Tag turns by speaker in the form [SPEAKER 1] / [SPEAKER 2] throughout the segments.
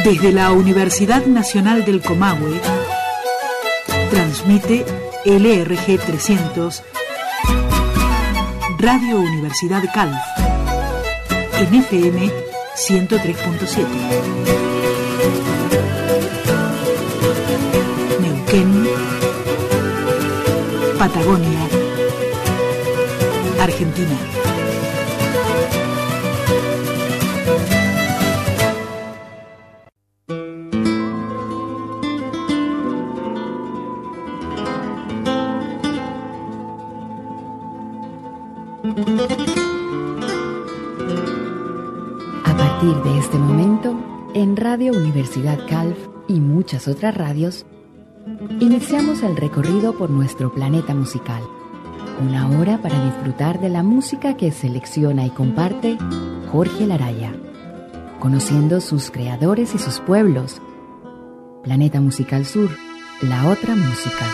[SPEAKER 1] Desde la Universidad Nacional del Comahue, transmite LRG 300, Radio Universidad Calf, en FM 103.7. Neuquén, Patagonia, Argentina.
[SPEAKER 2] A partir de este momento, en Radio Universidad Calf y muchas otras radios, iniciamos el recorrido por nuestro planeta musical. Una hora para disfrutar de la música que selecciona y comparte Jorge Laraya, conociendo sus creadores y sus pueblos. Planeta Musical Sur, la otra música.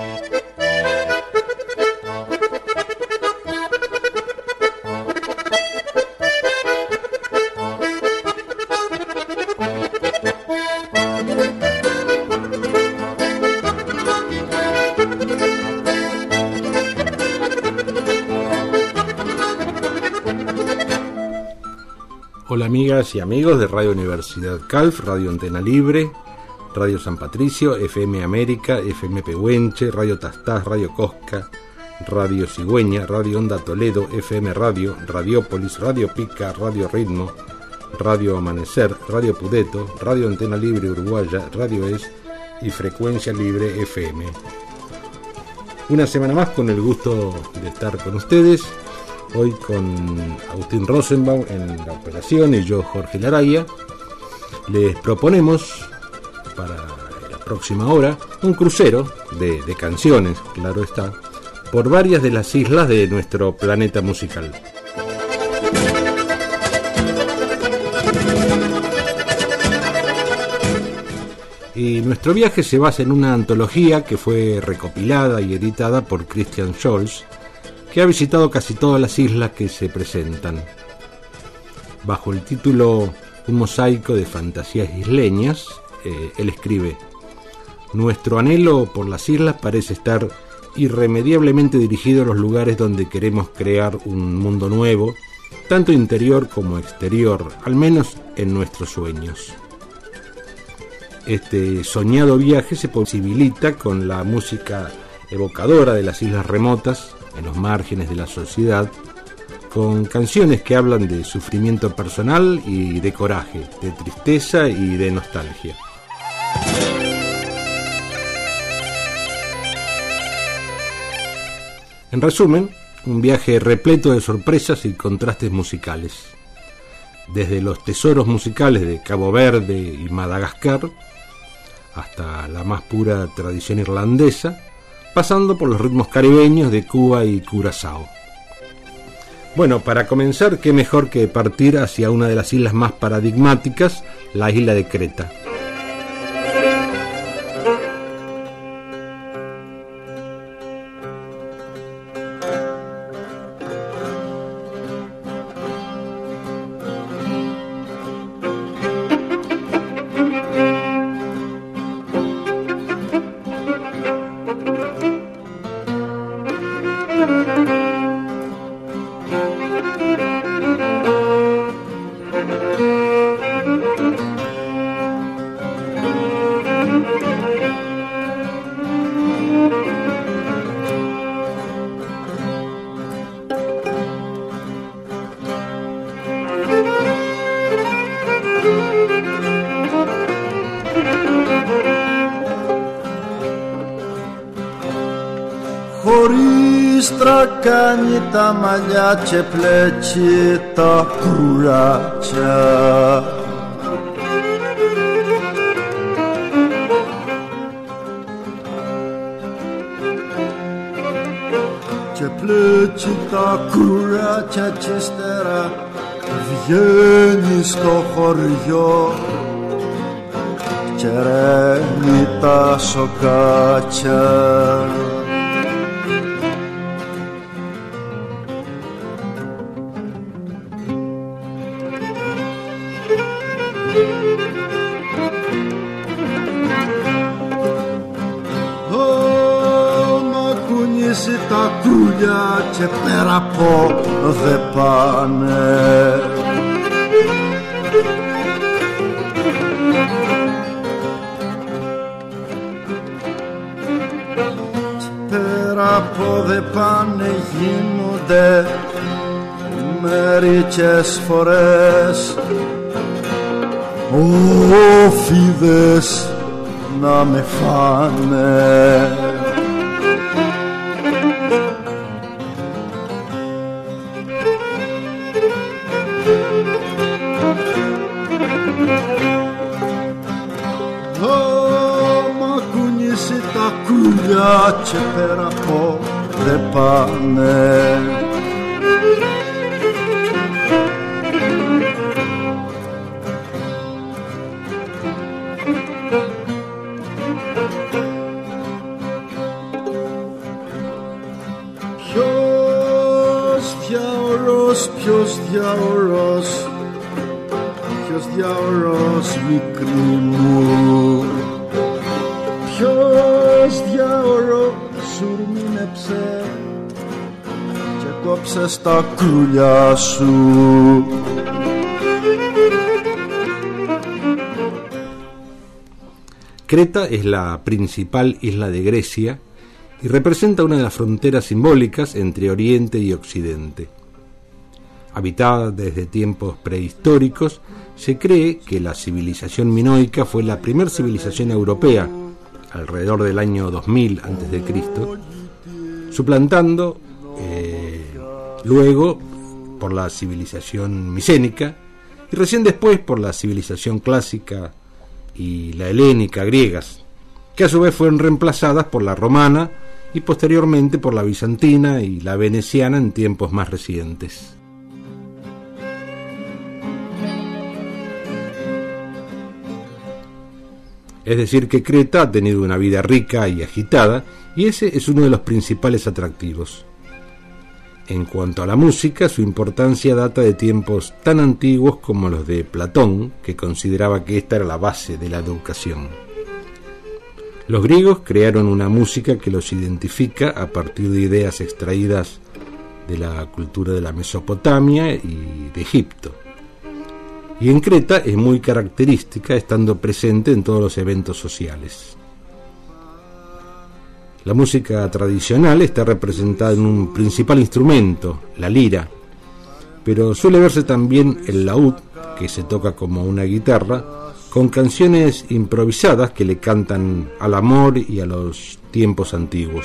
[SPEAKER 3] Hola amigas y amigos de Radio Universidad Calf, Radio Antena Libre, Radio San Patricio, FM América, FM Pehuenche, Radio Tastás, Radio Cosca, Radio Cigüeña, Radio Onda Toledo, FM Radio, Radiópolis, Radio Pica, Radio Ritmo, Radio Amanecer, Radio Pudeto, Radio Antena Libre Uruguaya, Radio Es y Frecuencia Libre FM. Una semana más con el gusto de estar con ustedes. Hoy con Agustín Rosenbaum en la operación y yo, Jorge Laraya, les proponemos para la próxima hora un crucero de canciones, claro está, por varias de las islas de nuestro planeta musical. Y nuestro viaje se basa en una antología que fue recopilada y editada por Christian Scholz, que ha visitado casi todas las islas que se presentan. Bajo el título Un mosaico de fantasías isleñas, él escribe: nuestro anhelo por las islas parece estar irremediablemente dirigido a los lugares donde queremos crear un mundo nuevo, tanto interior como exterior, al menos en nuestros sueños. Este soñado viaje se posibilita con la música evocadora de las islas remotas, en los márgenes de la sociedad, con canciones que hablan de sufrimiento personal y de coraje, de tristeza y de nostalgia. En resumen, un viaje repleto de sorpresas y contrastes musicales. Desde los tesoros musicales de Cabo Verde y Madagascar, hasta la más pura tradición irlandesa, pasando por los ritmos caribeños de Cuba y Curazao. Bueno, para comenzar, qué mejor que partir hacia una de las islas más paradigmáticas, la isla de Creta.
[SPEAKER 4] Κάνει τα μαλλιά και πλέκει τα κουράκια και πλέκει τα κουράκια και ύστερα βγαίνει στο χωριό και ρένει τα σοκάκια. κουνήσει τα κρούλια και πέρα από δε πάνε. Και πέρα από δε πάνε γίνονται μερικές φορές όφιδες να με φάνε. Άμα κουνήσει τα κούλια και πέρα από δε πάνε. Ποιος διάωρος μικρή μου, ποιος διάωρος σουρμίνεψε και κόψε στα κρούλια σου.
[SPEAKER 3] Creta es la principal isla de Grecia y representa una de las fronteras simbólicas entre Oriente y Occidente. Habitada desde tiempos prehistóricos, se cree que la civilización minoica fue la primera civilización europea, alrededor del año 2000 a.C., suplantando luego por la civilización micénica y recién después por la civilización clásica y la helénica griegas, que a su vez fueron reemplazadas por la romana y posteriormente por la bizantina y la veneciana en tiempos más recientes. Es decir, que Creta ha tenido una vida rica y agitada, y ese es uno de los principales atractivos. En cuanto a la música, su importancia data de tiempos tan antiguos como los de Platón, que consideraba que esta era la base de la educación. Los griegos crearon una música que los identifica a partir de ideas extraídas de la cultura de la Mesopotamia y de Egipto. Y en Creta es muy característica, estando presente en todos los eventos sociales. La música tradicional está representada en un principal instrumento, la lira, pero suele verse también el laúd, que se toca como una guitarra, con canciones improvisadas que le cantan al amor y a los tiempos antiguos.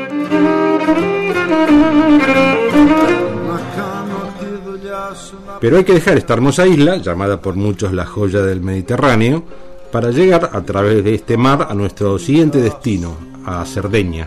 [SPEAKER 3] Pero hay que dejar esta hermosa isla, llamada por muchos la joya del Mediterráneo, para llegar a través de este mar a nuestro siguiente destino, a Cerdeña.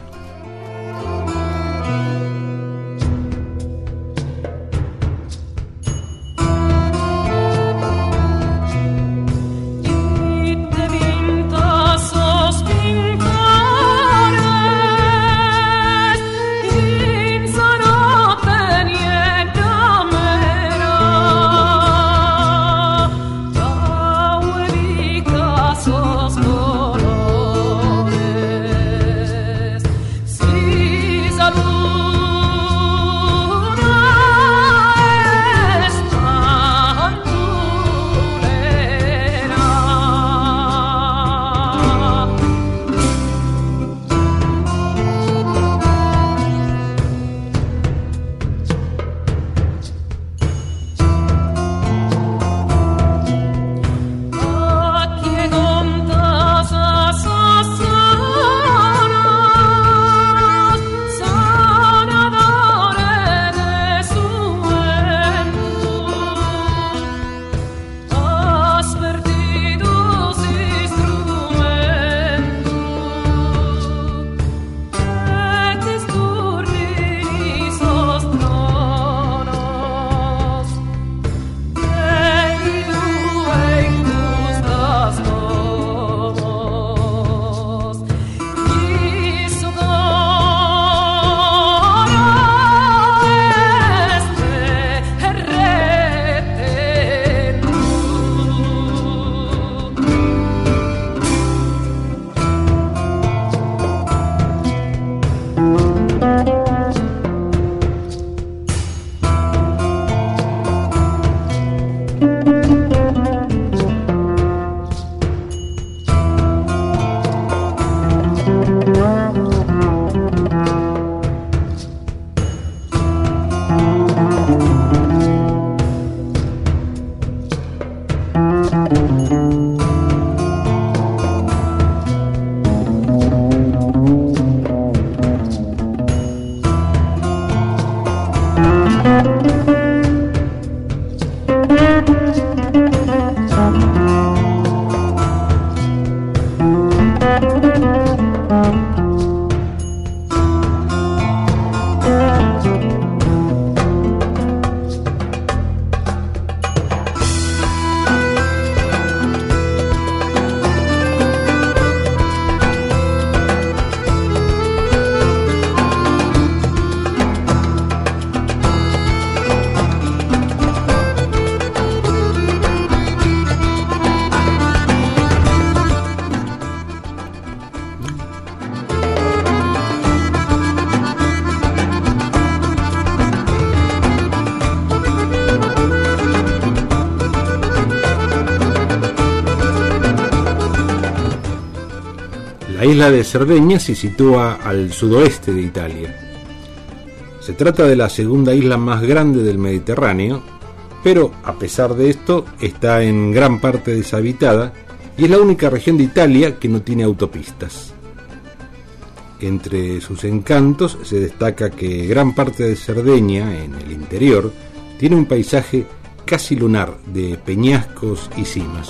[SPEAKER 3] La isla de Cerdeña se sitúa al sudoeste de Italia. Se trata de la segunda isla más grande del Mediterráneo, pero a pesar de esto está en gran parte deshabitada y es la única región de Italia que no tiene autopistas. Entre sus encantos se destaca que gran parte de Cerdeña, en el interior, tiene un paisaje casi lunar de peñascos y cimas.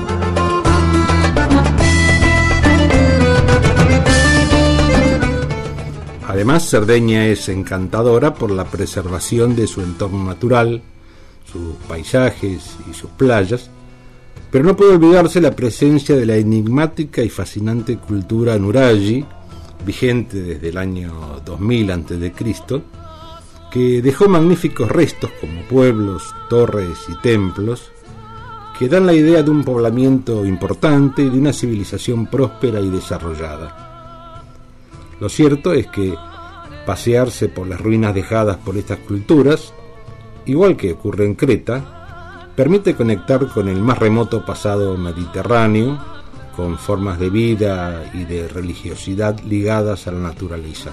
[SPEAKER 3] Además, Cerdeña es encantadora por la preservación de su entorno natural, sus paisajes y sus playas, pero no puede olvidarse la presencia de la enigmática y fascinante cultura Nuraghi, vigente desde el año 2000 a.C., que dejó magníficos restos como pueblos, torres y templos, que dan la idea de un poblamiento importante y de una civilización próspera y desarrollada. Lo cierto es que pasearse por las ruinas dejadas por estas culturas, igual que ocurre en Creta, permite conectar con el más remoto pasado mediterráneo, con formas de vida y de religiosidad ligadas a la naturaleza.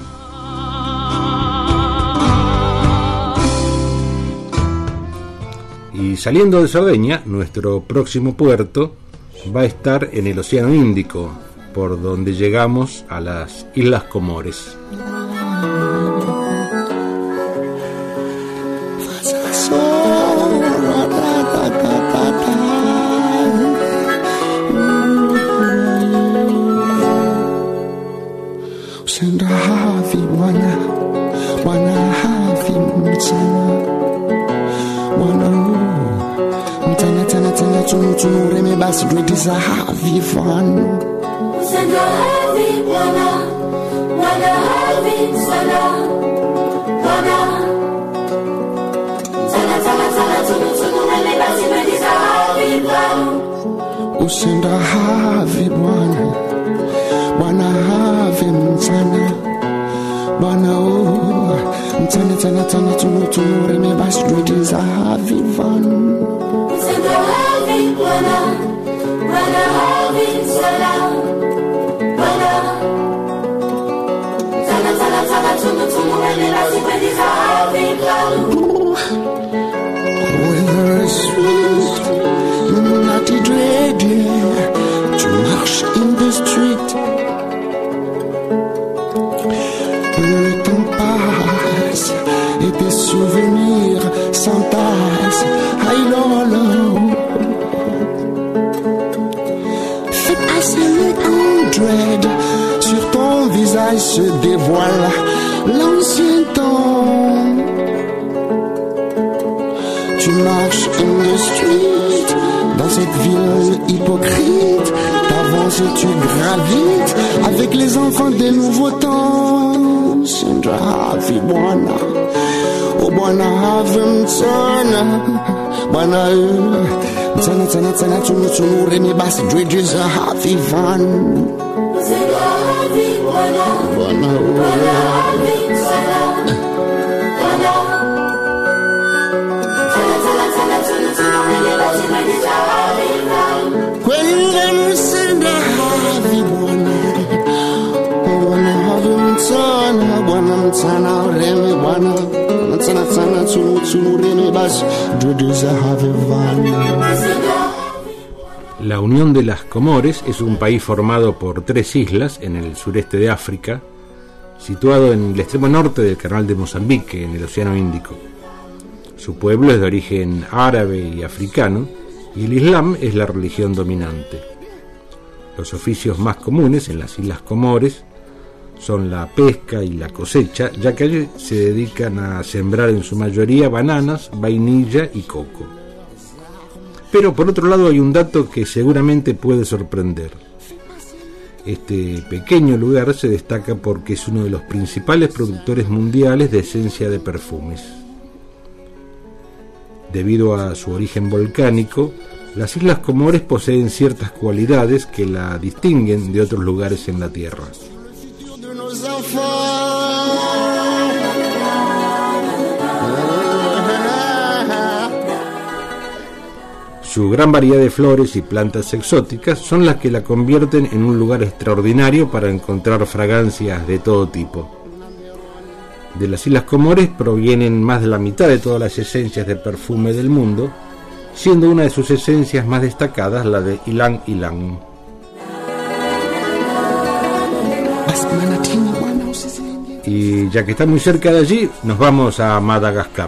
[SPEAKER 3] Y saliendo de Cerdeña, nuestro próximo puerto va a estar en el Océano Índico, por donde llegamos a las Islas Comores.
[SPEAKER 5] Usenda havi Bwana, Bwana havi mtana, Bwana mtana tana tana tunu reme basi dwediza havi van. Usenda havi Bwana, Bwana havi mtana, Bwana tana tana tana tunu reme basi dwediza havi van. Whether it's sweet, not a dread, tu marches in the street. Le temps passe et tes souvenirs s'entassent. Aïe lolo, fais passer le temps dread. Sur ton visage se dévoile l'ancien temps. Tu marches in the street, dans cette ville hypocrite, t'avances et tu gravites avec les enfants des nouveaux temps. Sindra havi Bwana, oh Bwana havi mtana, Bwana mtana tana tana tunu reme basi dwediza havi van. Sindra havi Bwana, Bwana havi mtana, Bwana
[SPEAKER 3] La Unión de las Comores es un país formado por 3 islas en el sureste de África, situado en el extremo norte del canal de Mozambique, en el Océano Índico. Su pueblo es de origen árabe y africano, y el Islam es la religión dominante. Los oficios más comunes en las Islas Comores son la pesca y la cosecha, ya que allí se dedican a sembrar en su mayoría bananas, vainilla y coco. Pero por otro lado hay un dato que seguramente puede sorprender. Este pequeño lugar se destaca porque es uno de los principales productores mundiales de esencia de perfumes. Debido a su origen volcánico, las Islas Comores poseen ciertas cualidades que la distinguen de otros lugares en la Tierra. Su gran variedad de flores y plantas exóticas son las que la convierten en un lugar extraordinario para encontrar fragancias de todo tipo. De las Islas Comores provienen más de la mitad de todas las esencias de perfume del mundo, siendo una de sus esencias más destacadas la de Ylang Ylang. Y ya que está muy cerca de allí, nos vamos a Madagascar.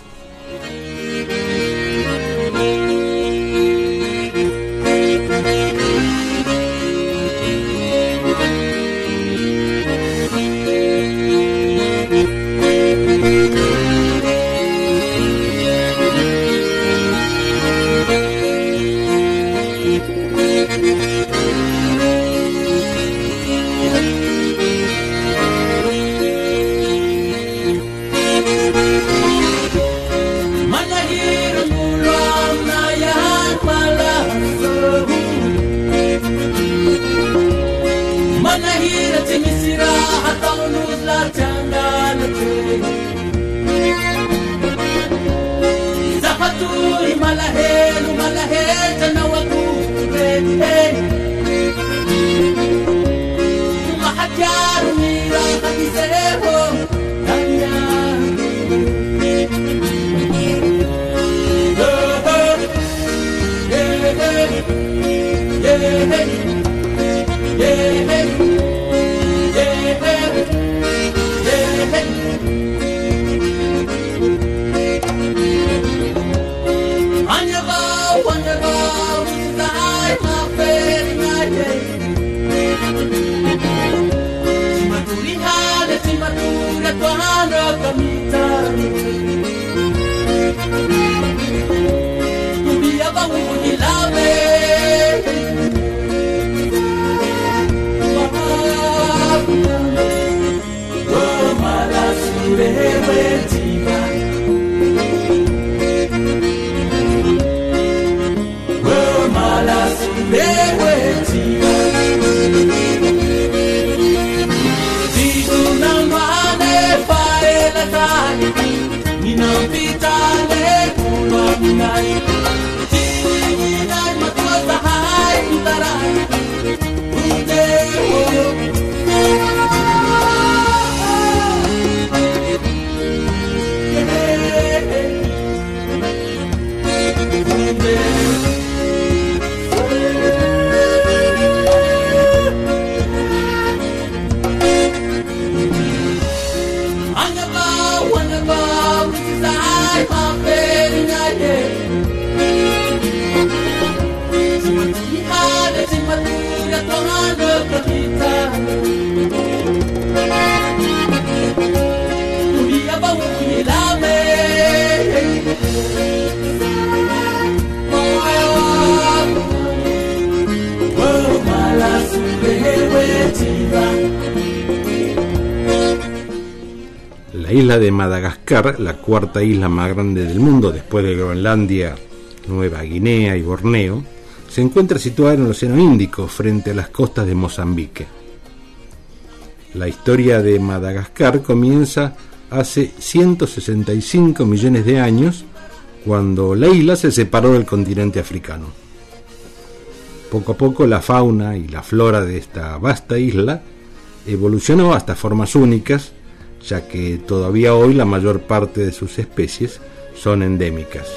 [SPEAKER 3] La isla de Madagascar, la cuarta isla más grande del mundo después de Groenlandia, Nueva Guinea y Borneo, se encuentra situada en el Océano Índico, frente a las costas de Mozambique. La historia de Madagascar comienza hace 165 millones de años, cuando la isla se separó del continente africano. Poco a poco la fauna y la flora de esta vasta isla evolucionó hasta formas únicas, ya que todavía hoy la mayor parte de sus especies son endémicas.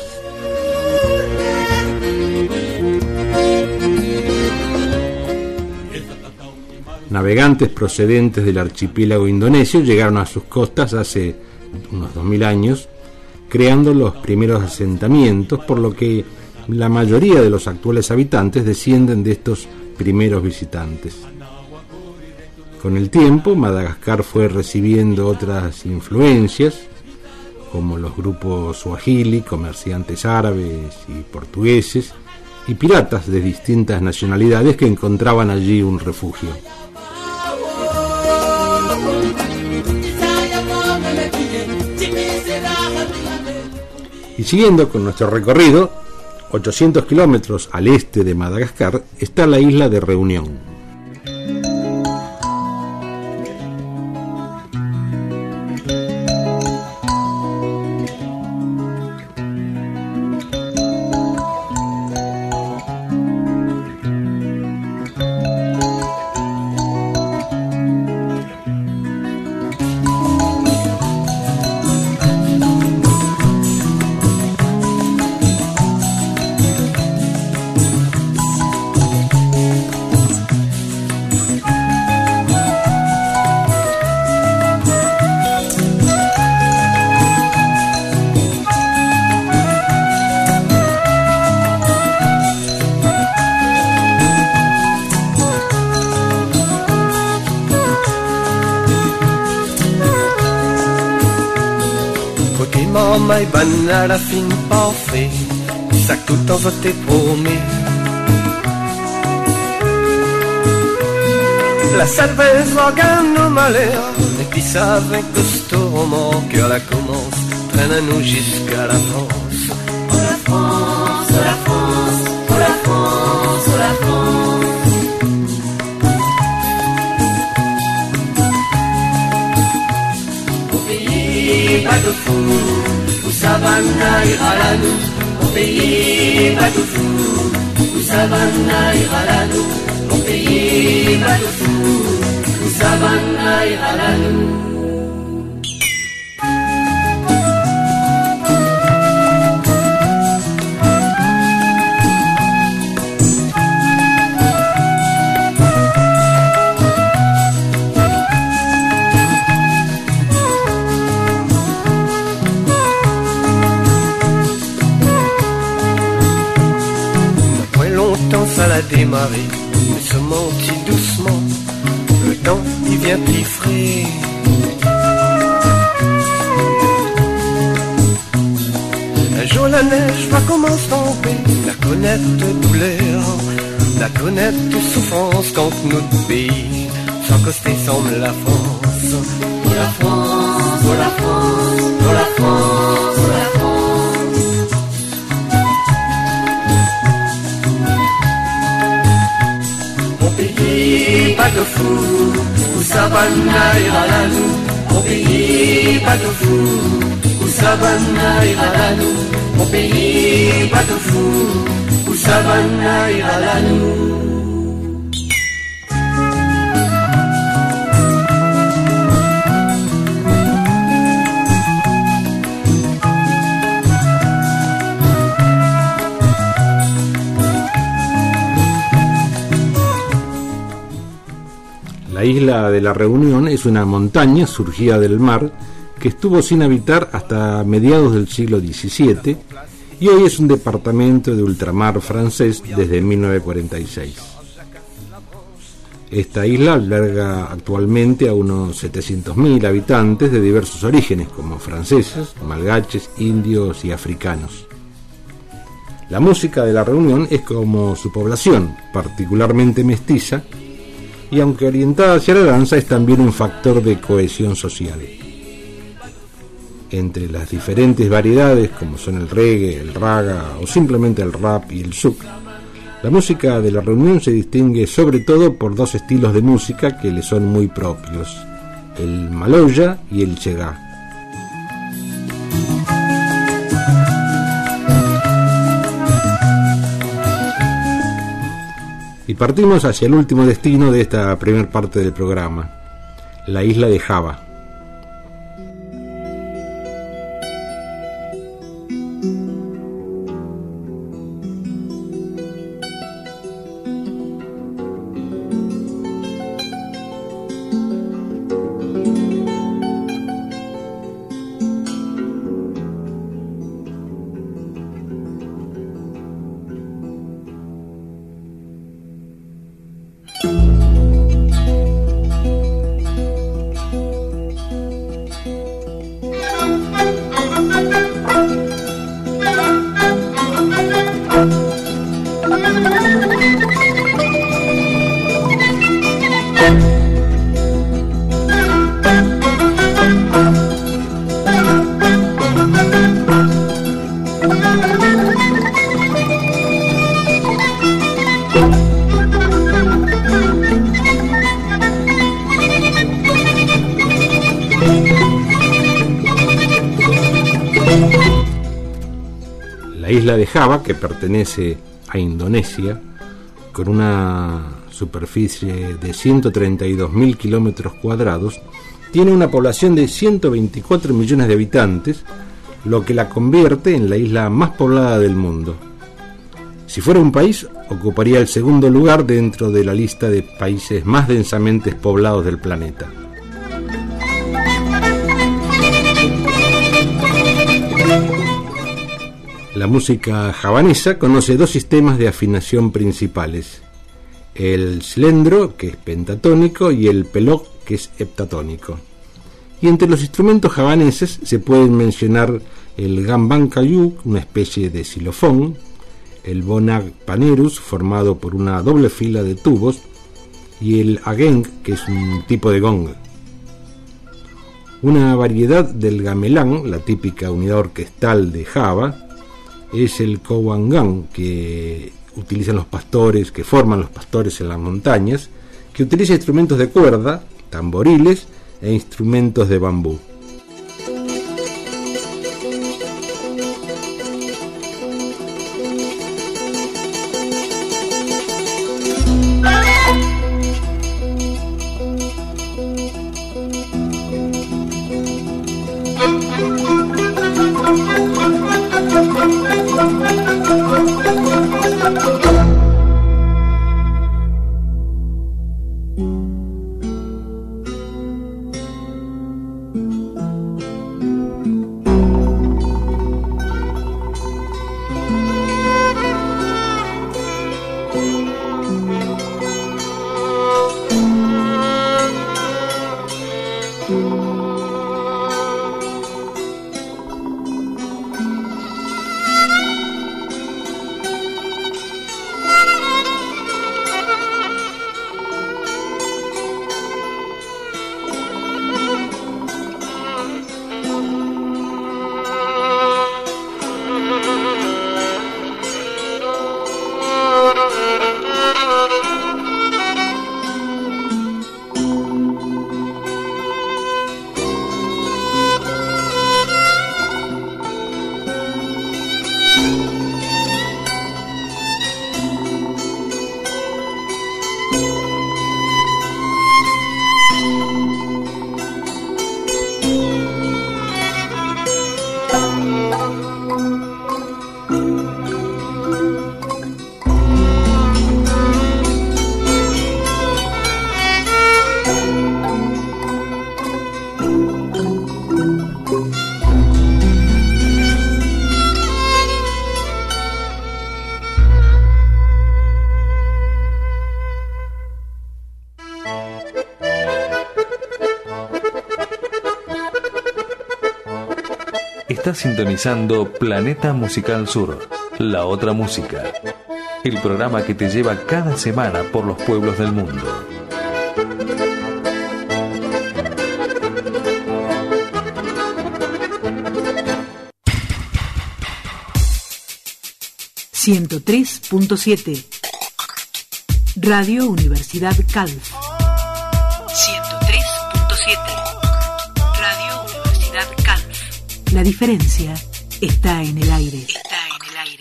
[SPEAKER 3] Navegantes procedentes del archipiélago indonesio llegaron a sus costas hace unos 2000 años, creando los primeros asentamientos, por lo que la mayoría de los actuales habitantes descienden de estos primeros visitantes. Con el tiempo, Madagascar fue recibiendo otras influencias, como los grupos suajili, comerciantes árabes y portugueses, y piratas de distintas nacionalidades que encontraban allí un refugio. Y siguiendo con nuestro recorrido, 800 kilómetros al este de Madagascar está la isla de Reunión.
[SPEAKER 6] mai banara fin parfait, ça que tout le temps je t'ai promis. La cerveza gagne au malheur, et puis ça avec ce roman que la commence, traîne à nous jusqu'à la France. Oh la France, oh la France, oh la France, oh la France. Au pays pas de fou, où ça va ira la nous. Au pays pas de fou, où ça va ira la nous. Au pays pas de fou, où ça va ira la nous. Ça l'a démarré, mais se mentit doucement. Le temps il vient plus frais. Un jour la neige va commencer à tomber, la connaître de douleur, la connaître de souffrance quand notre pays sans coster semble la France. Oh la France, oh la France, oh la France, oh la France. Pas de fou, où ça va ira la nous. Mon pays, pas de fou, où ça va ira la nous. Mon pays, pas de fou, où ça va ira la nous.
[SPEAKER 3] La isla de la Reunión es una montaña surgida del mar que estuvo sin habitar hasta mediados del siglo XVII y hoy es un departamento de ultramar francés desde 1946. Esta isla alberga actualmente a unos 700.000 habitantes de diversos orígenes, como franceses, malgaches, indios y africanos. La música de la Reunión es como su población, particularmente mestiza, y aunque orientada hacia la danza es también un factor de cohesión social. Entre las diferentes variedades como son el reggae, el raga o simplemente el rap y el zouk, la música de la Reunión se distingue sobre todo por dos estilos de música que le son muy propios, el maloya y el chegá. Y partimos hacia el último destino de esta primera parte del programa, la isla de Java. La isla de Java, que pertenece a Indonesia, con una superficie de 132.000 kilómetros cuadrados, tiene una población de 124 millones de habitantes, lo que la convierte en la isla más poblada del mundo. Si fuera un país, ocuparía el segundo lugar dentro de la lista de países más densamente poblados del planeta. La música javanesa conoce dos sistemas de afinación principales: el slendro, que es pentatónico, y el pelok, que es heptatónico. Y entre los instrumentos javaneses se pueden mencionar el gambang kayuk, una especie de xilofón, el bonag panerus, formado por una doble fila de tubos, y el ageng, que es un tipo de gong. Una variedad del gamelán, la típica unidad orquestal de Java, es el kowangang, que utilizan los pastores, que forman los pastores en las montañas, que utiliza instrumentos de cuerda, tamboriles e instrumentos de bambú.
[SPEAKER 7] Estás sintonizando Planeta Musical Sur, la otra música. El programa que te lleva cada semana por los pueblos del mundo.
[SPEAKER 1] ...103.7... Radio Universidad Calf. 103.7... Radio Universidad Calf. La diferencia está en el aire. Está en el aire.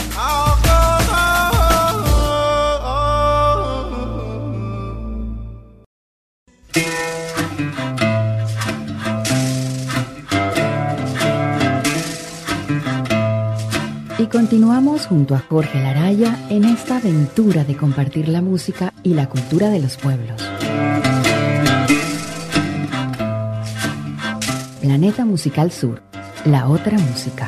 [SPEAKER 2] Y continuamos junto a Jorge Laraya en esta aventura de compartir la música y la cultura de los pueblos. Planeta Musical Sur, la otra música.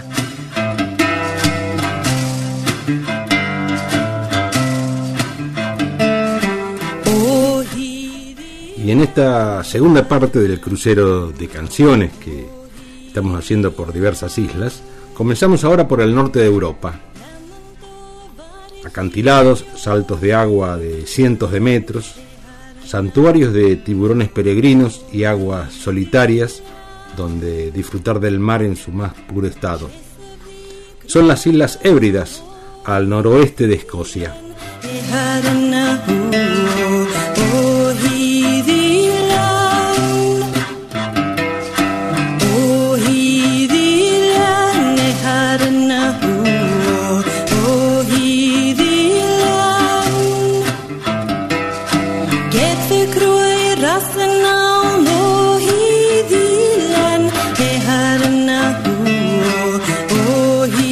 [SPEAKER 3] Y en esta segunda parte del crucero de canciones que estamos haciendo por diversas islas, comenzamos ahora por el norte de Europa. Acantilados, saltos de agua de cientos de metros, santuarios de tiburones peregrinos y aguas solitarias donde disfrutar del mar en su más puro estado. Son las Islas Hébridas, al noroeste de Escocia.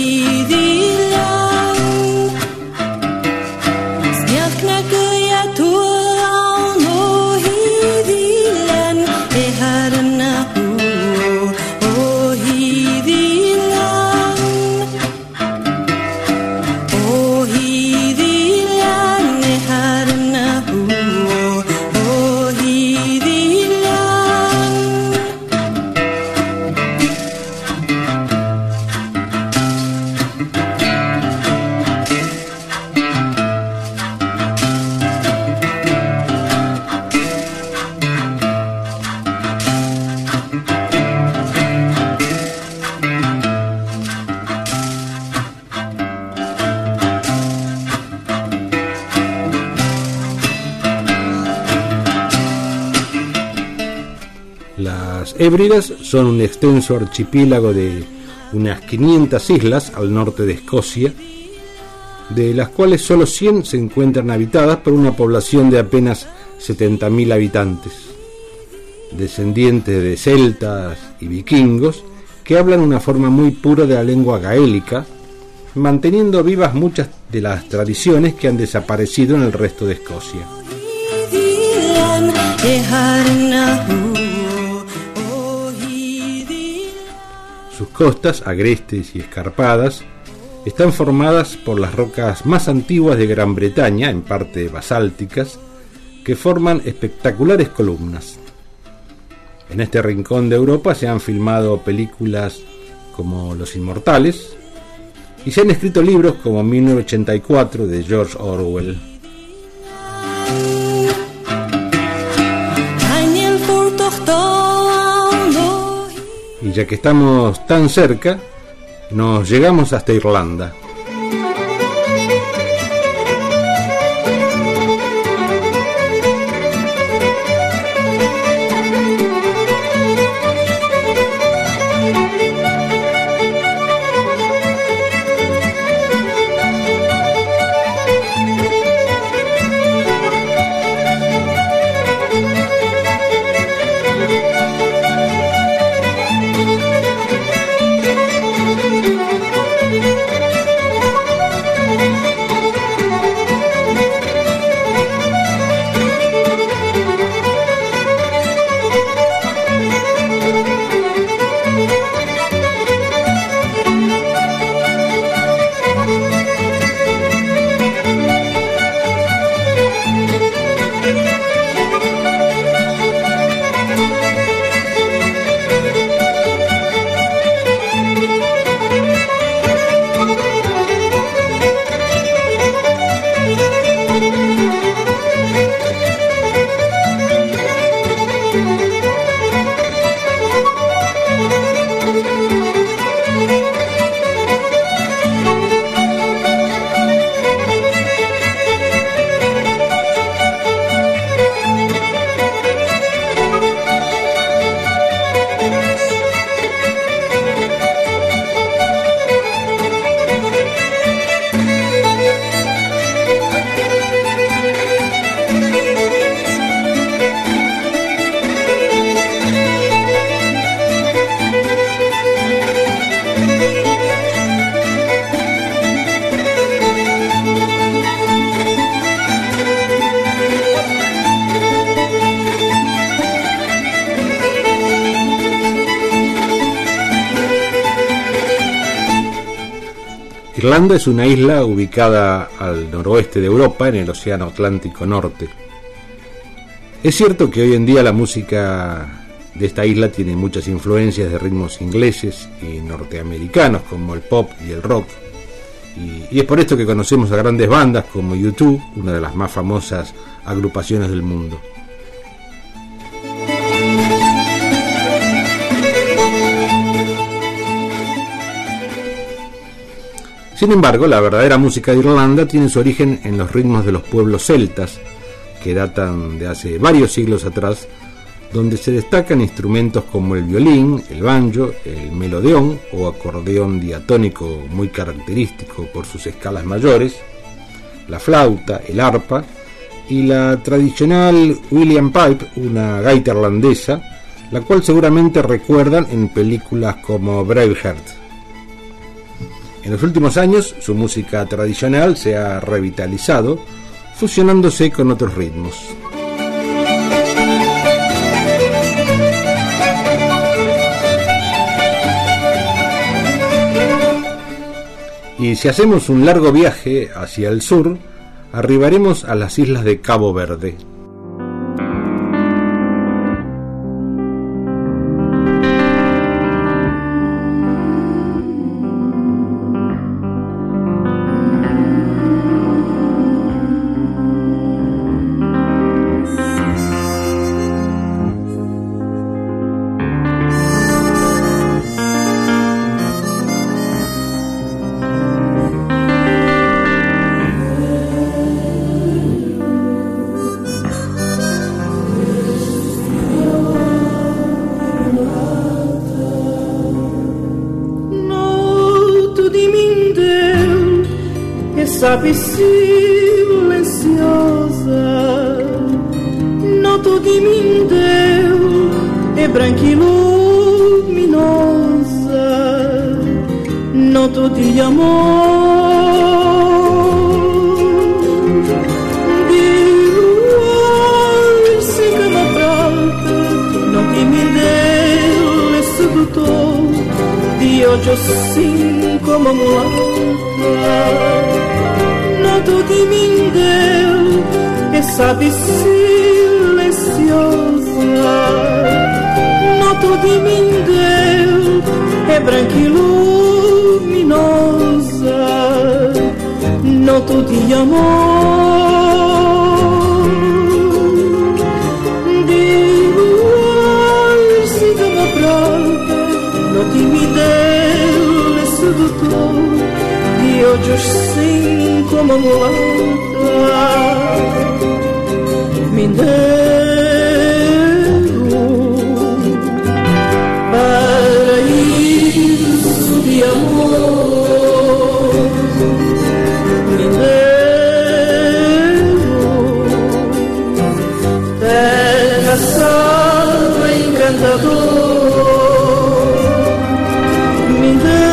[SPEAKER 8] Snjak na gëja tu
[SPEAKER 3] Las Hébridas son un extenso archipiélago de unas 500 islas al norte de Escocia, de las cuales solo 100 se encuentran habitadas por una población de apenas 70.000 habitantes, descendientes de celtas y vikingos que hablan una forma muy pura de la lengua gaélica, manteniendo vivas muchas de las tradiciones que han desaparecido en el resto de Escocia. Sus costas, agrestes y escarpadas, están formadas por las rocas más antiguas de Gran Bretaña, en parte basálticas, que forman espectaculares columnas. En este rincón de Europa se han filmado películas como Los Inmortales y se han escrito libros como 1984 de George Orwell. Y ya que estamos tan cerca, nos llegamos hasta Irlanda. Irlanda es una isla ubicada al noroeste de Europa, en el Océano Atlántico Norte. Es cierto que hoy en día la música de esta isla tiene muchas influencias de ritmos ingleses y norteamericanos, como el pop y el rock, y es por esto que conocemos a grandes bandas como U2, una de las más famosas agrupaciones del mundo. Sin embargo, la verdadera música de Irlanda tiene su origen en los ritmos de los pueblos celtas, que datan de hace varios siglos atrás, donde se destacan instrumentos como el violín, el banjo, el melodeón o acordeón diatónico muy característico por sus escalas mayores, la flauta, el arpa y la tradicional William Pipe, una gaita irlandesa, la cual seguramente recuerdan en películas como Braveheart. En los últimos años, su música tradicional se ha revitalizado, fusionándose con otros ritmos. Y si hacemos un largo viaje hacia el sur, arribaremos a las islas de Cabo Verde.
[SPEAKER 8] sabe silenciosa, noto de mim deu, é branca e luminosa, noto de amor, de luz e cama prata, noto de mim deu, é sedutor, de hoje assim como a mulata. Noto de mim deu, e sabe silenciosa. Noto de mim deu, é branca e luminosa. Noto de amor, de luz e cama prata. Noto de mim deu, é sedutor. E hoje sim como mulata me deu paraíso de amor, me deu terra, sol encantador, me deu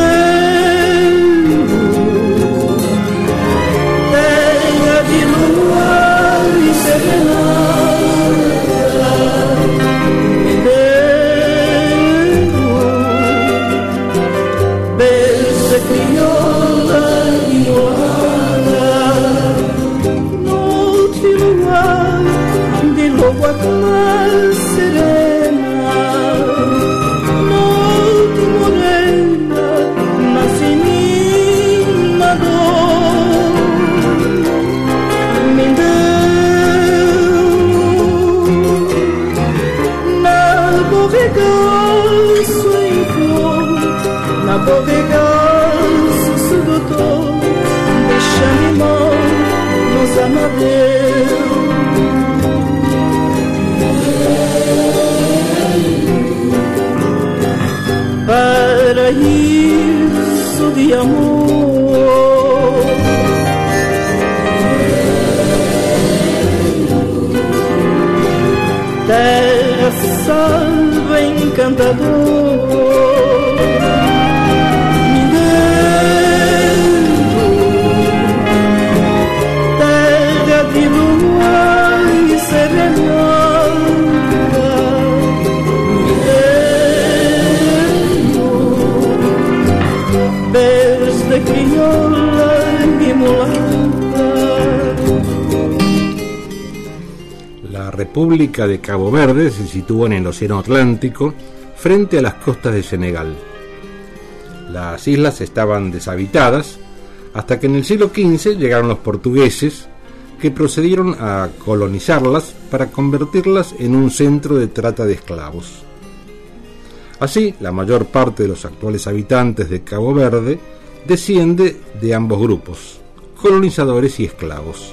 [SPEAKER 8] navegança sedutor, deixa-me mão nos amadeu. Paraíso de amor, terra, salvo encantador.
[SPEAKER 3] La República de Cabo Verde se sitúa en el Océano Atlántico, frente a las costas de Senegal. Las islas estaban deshabitadas hasta que en el siglo XV llegaron los portugueses, que procedieron a colonizarlas para convertirlas en un centro de trata de esclavos. Así, la mayor parte de los actuales habitantes de Cabo Verde desciende de ambos grupos, colonizadores y esclavos.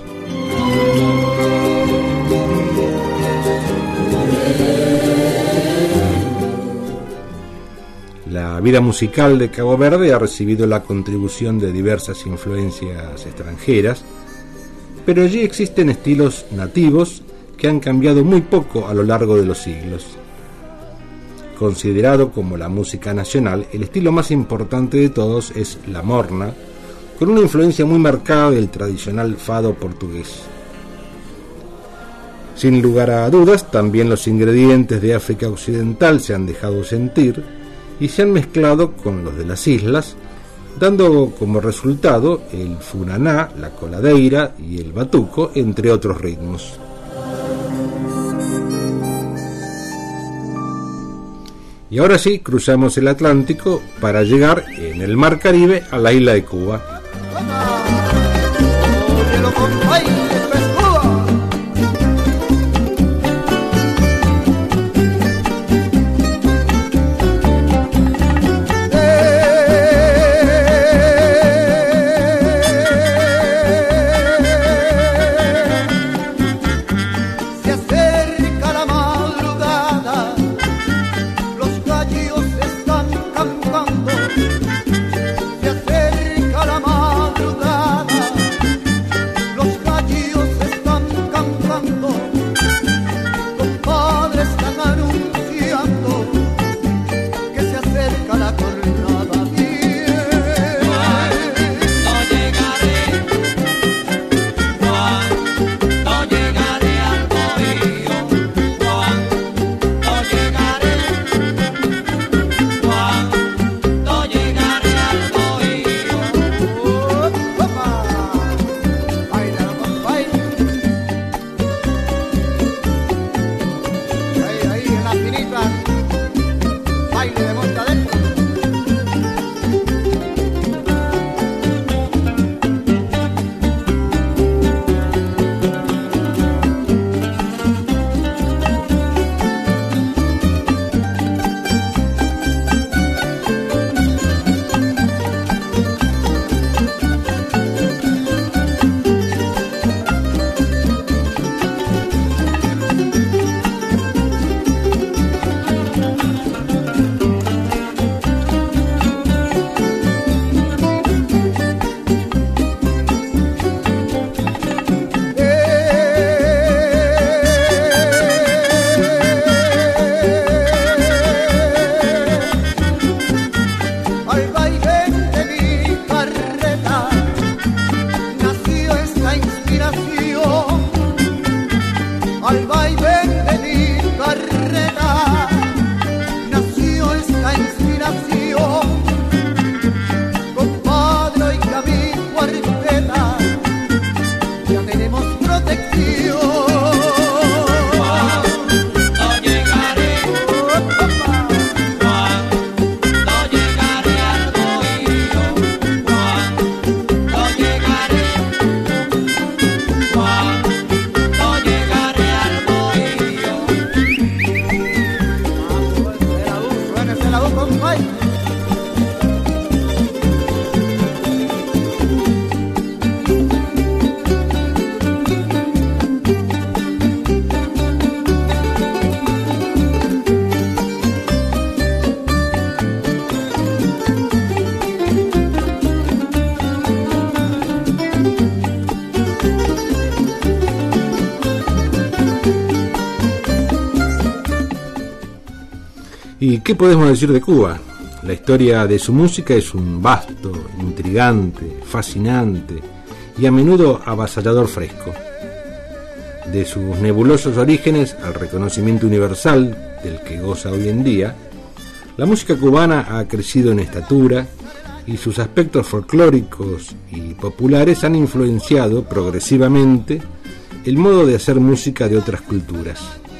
[SPEAKER 3] La vida musical de Cabo Verde ha recibido la contribución de diversas influencias extranjeras, pero allí existen estilos nativos que han cambiado muy poco a lo largo de los siglos. Considerado como la música nacional, el estilo más importante de todos es la morna, con una influencia muy marcada del tradicional fado portugués. Sin lugar a dudas, también los ingredientes de África Occidental se han dejado sentir y se han mezclado con los de las islas, dando como resultado el funaná, la coladeira y el batuco, entre otros ritmos. Y ahora sí, cruzamos el Atlántico para llegar en el Mar Caribe a la isla de Cuba.
[SPEAKER 9] Se acerca la
[SPEAKER 3] ¿Y qué podemos decir de Cuba? La historia de su música es un vasto, intrigante, fascinante y a menudo avasallador fresco. De sus nebulosos orígenes al reconocimiento universal del que goza hoy en día, la música cubana ha crecido en estatura y sus aspectos folclóricos y populares han influenciado progresivamente el modo de hacer música de otras culturas.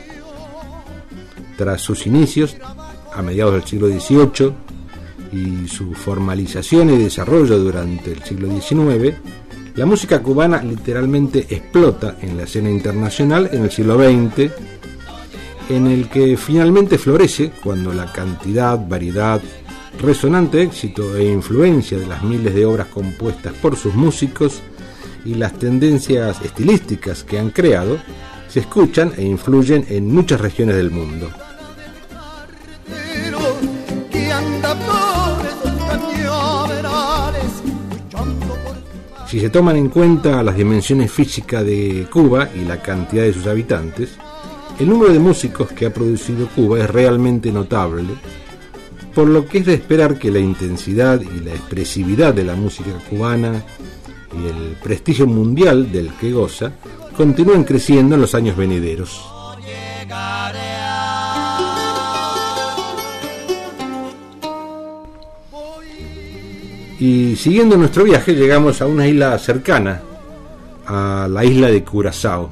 [SPEAKER 3] Tras sus inicios, a mediados del siglo XVIII, y su formalización y desarrollo durante el siglo XIX, la música cubana literalmente explota en la escena internacional en el siglo XX, en el que finalmente florece cuando la cantidad, variedad, resonante éxito e influencia de las miles de obras compuestas por sus músicos y las tendencias estilísticas que han creado se escuchan e influyen en muchas regiones del mundo. Si se toman en cuenta las dimensiones físicas de Cuba y la cantidad de sus habitantes, el número de músicos que ha producido Cuba es realmente notable, por lo que es de esperar que la intensidad y la expresividad de la música cubana y el prestigio mundial del que goza continúen creciendo en los años venideros. Y siguiendo nuestro viaje llegamos a una isla cercana, a la isla de Curazao.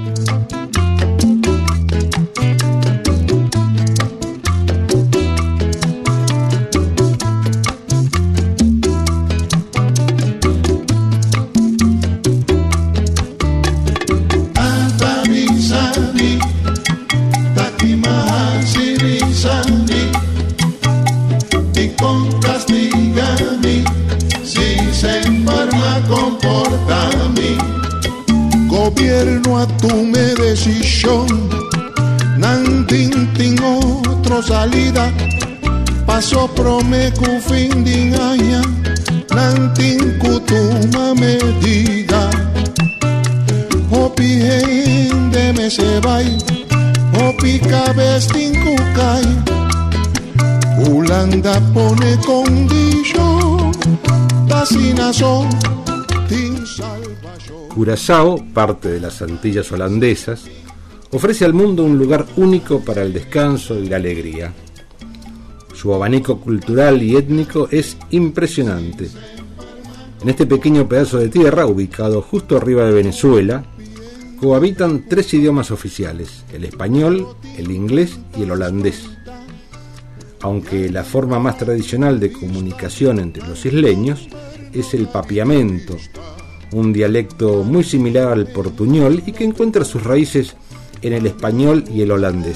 [SPEAKER 9] Gobierno atume decisión, nantin tin otro salida, paso promecu fin de año, nantin kutuma medida, opi gente me se vai, opi cabestin kukai, Ulanda pone condición, tasinazo, tin salvación.
[SPEAKER 3] Curazao, parte de las Antillas holandesas, ofrece al mundo un lugar único para el descanso y la alegría. Su abanico cultural y étnico es impresionante. En este pequeño pedazo de tierra, ubicado justo arriba de Venezuela, cohabitan 3 idiomas oficiales: el español, el inglés y el holandés. Aunque la forma más tradicional de comunicación entre los isleños es el papiamento, un dialecto muy similar al portuñol y que encuentra sus raíces en el español y el holandés.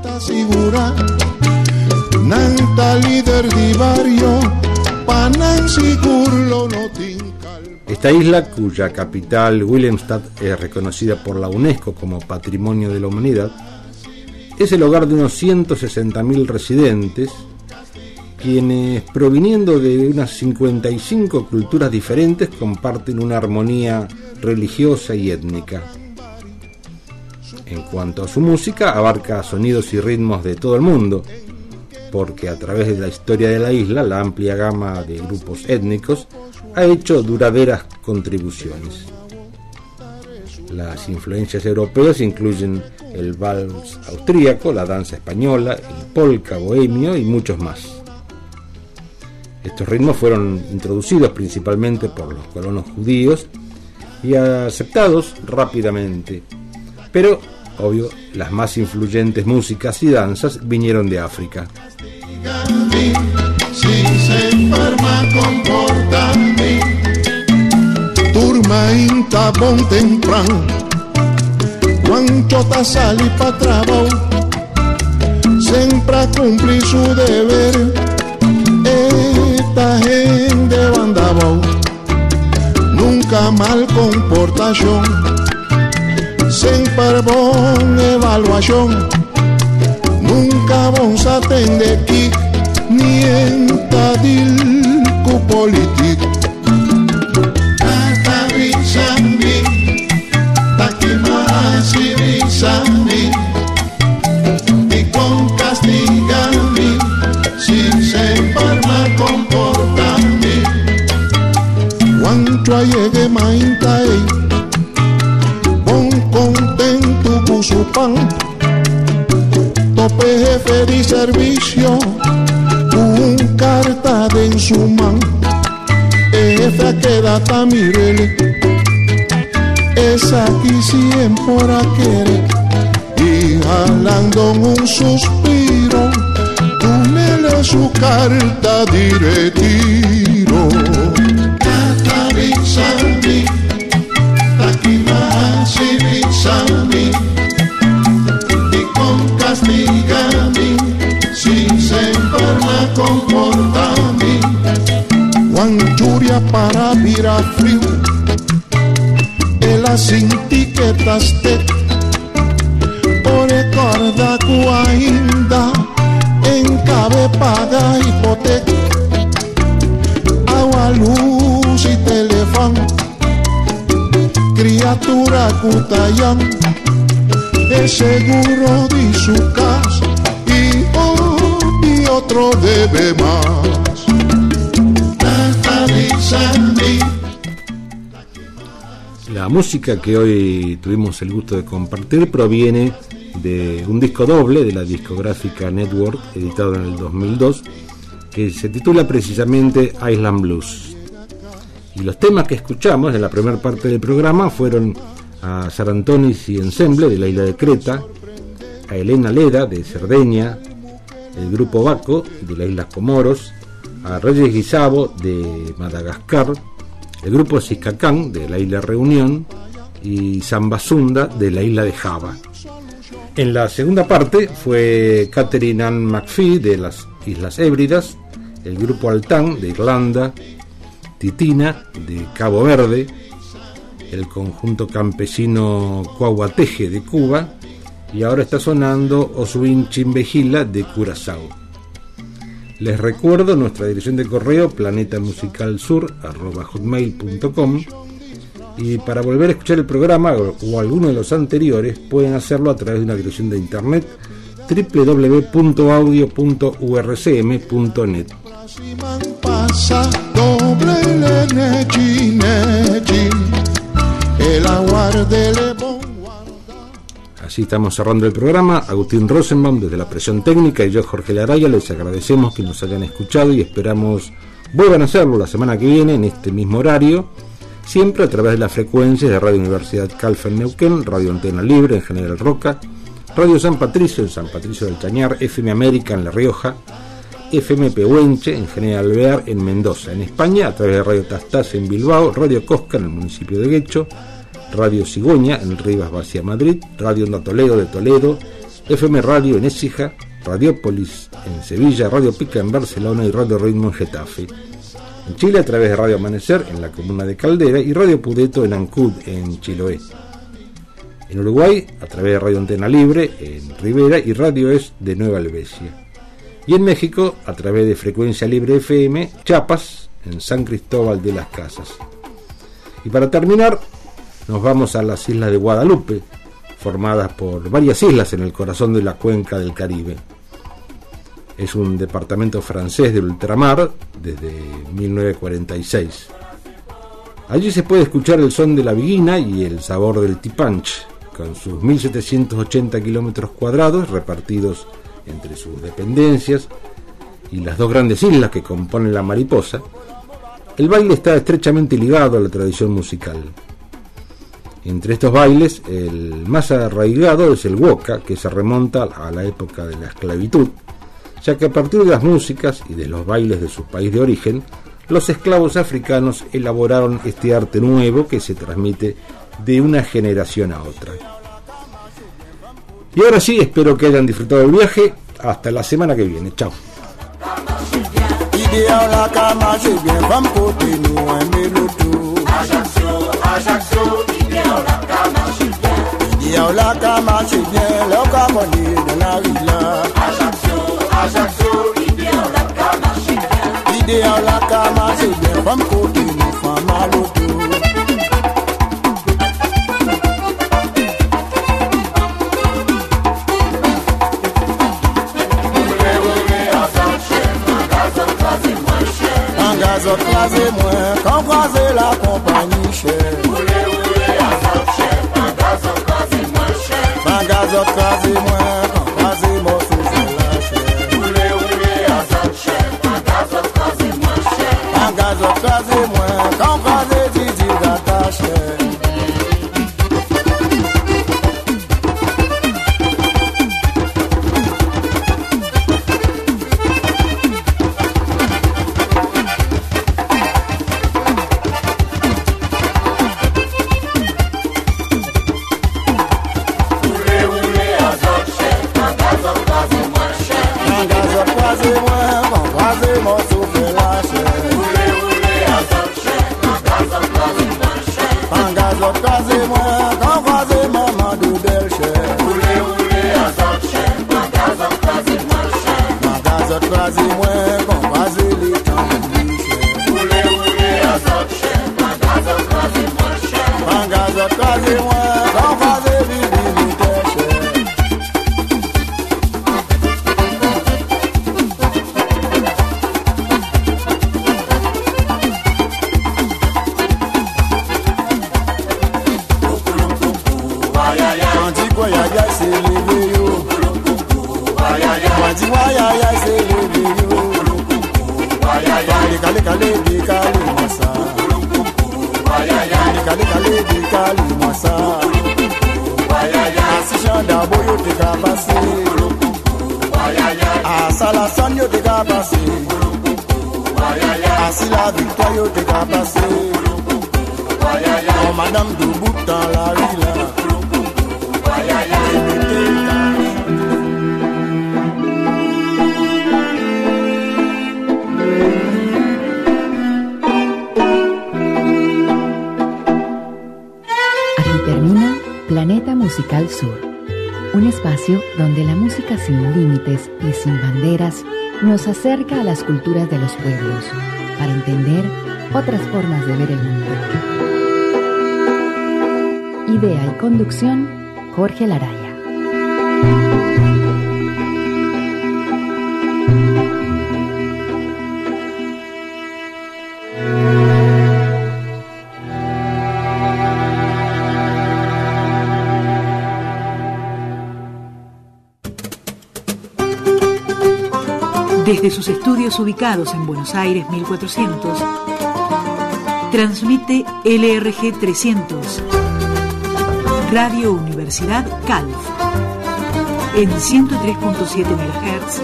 [SPEAKER 3] Esta isla, cuya capital Willemstad es reconocida por la UNESCO como Patrimonio de la Humanidad, es el hogar de unos 160.000 residentes, quienes, proviniendo de unas 55 culturas diferentes, comparten una armonía religiosa y étnica. En cuanto a su música, abarca sonidos y ritmos de todo el mundo, porque a través de la historia de la isla, la amplia gama de grupos étnicos ha hecho duraderas contribuciones. Las influencias europeas incluyen el vals austríaco, la danza española, el polka bohemio y muchos más. Estos ritmos fueron introducidos principalmente por los colonos judíos y aceptados rápidamente, pero, obvio, las más influyentes músicas y danzas vinieron de África.
[SPEAKER 9] Si se enferma, comportame. Turma inta bon temprano, Juancho ta sali pa trabajo, siempre cumplir su deber. Esta gente bandaba, nunca mal comportación, siempre bon evaluación, nunca vamos a atender aquí, ni en tadil cu político. Hasta brisami, taquimasi brisami, y con castigami. pan. Tope jefe de servicio, un carta de en su man. Jefe queda mirele, es aquí siempre por aquel. Y jalando un suspiro, túnele su carta de retiro. Tatarixami, taquimasi rixami, y con castigami, si se enferma comportami. Guanchuria para virar frío, el sin tiquetas te por corda cuainda en cabe paga hipoteca, agua, luz y teléfono, criatura cutayán, el seguro de su casa y otro debe más.
[SPEAKER 3] La música que hoy tuvimos el gusto de compartir proviene de un disco doble de la discográfica Network, editado en el 2002, que se titula precisamente Island Blues. Y los temas que escuchamos en la primera parte del programa fueron a Sarantonis y Ensemble de la isla de Creta, a Elena Leda de Cerdeña, el grupo Baco de las Islas Comoros, a Reyes Guisabo de Madagascar, el grupo Siscacán de la isla Reunión y Zambazunda de la isla de Java. En la segunda parte fue Catherine Ann McPhee de las Islas Hébridas, el grupo Altán de Irlanda, Titina de Cabo Verde, el conjunto campesino Cuauhateje de Cuba, y ahora está sonando Oswin Chimbejila de Curazao. Les recuerdo nuestra dirección de correo planetamusicalsur@hotmail.com, y para volver a escuchar el programa o alguno de los anteriores pueden hacerlo a través de una dirección de internet www.audio.urcm.net. Así estamos cerrando el programa. Agustín Rosenbaum desde la presión técnica y yo, Jorge Laraya, les agradecemos que nos hayan escuchado y esperamos vuelvan a hacerlo la semana que viene en este mismo horario, siempre a través de las frecuencias de Radio Universidad Calf en Neuquén, Radio Antena Libre en General Roca, Radio San Patricio en San Patricio del Chañar, FM América en La Rioja, FM Pehuenche en General Alvear en Mendoza, en España a través de Radio Tastás en Bilbao, Radio Cosca en el municipio de Guecho, Radio Cigoña en Rivas Vacia Madrid, Radio Onda Toledo de Toledo, FM Radio en Écija, Radiópolis en Sevilla, Radio Pica en Barcelona y Radio Ritmo en Getafe. En Chile a través de Radio Amanecer en la comuna de Caldera y Radio Pudeto en Ancud en Chiloé. En Uruguay a través de Radio Antena Libre en Rivera y Radio Es de Nueva Helvecia. Y en México a través de Frecuencia Libre FM Chiapas en San Cristóbal de las Casas. Y para terminar nos vamos a las Islas de Guadalupe, formadas por varias islas en el corazón de la cuenca del Caribe. Es un departamento francés del ultramar desde 1946. Allí se puede escuchar el son de la viguina y el sabor del tipanch, con sus 1.780 kilómetros cuadrados repartidos entre sus dependencias y las dos grandes islas que componen la Mariposa. El baile está estrechamente ligado a la tradición musical. Entre estos bailes, el más arraigado es el huoca, que se remonta a la época de la esclavitud, ya que a partir de las músicas y de los bailes de su país de origen, los esclavos africanos elaboraron este arte nuevo que se transmite de una generación a otra. Y ahora sí, espero que hayan disfrutado del viaje. Hasta la semana que viene. Chao.
[SPEAKER 10] Gazot krasé moins, quand krasé la compagnie chère. Gazot Mangazot kaze mwen, kan kaze maman do del chè. Oule oule azot chè, mangazot kaze mwen chè. Mangazot kaze mwen, kan kaze li tan li chè. Oule oule azot chè, mangazot kaze mwen chè. Mangazot kaze mwen, kan kaze li li te chè. Wayaya se leve yo, Mwanzi wayaya se leve yo, Kale kale di kale masa, Kale kale di kale masa, Asishanda boyo te kabase, Asala san yo te kabase, Asila victoire yo te kabase, Oh madame de bout dans la rue là.
[SPEAKER 2] Aquí termina Planeta Musical Sur, un espacio donde la música sin límites y sin banderas nos acerca a las culturas de los pueblos para entender otras formas de ver el mundo. Idea y conducción, Jorge Laraya.
[SPEAKER 1] Desde sus estudios ubicados en Buenos Aires 1400, transmite LRG 300, Radio Universidad Calf, en 103.7 MHz,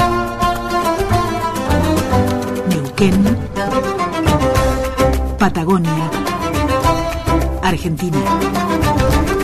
[SPEAKER 1] Neuquén, Patagonia, Argentina.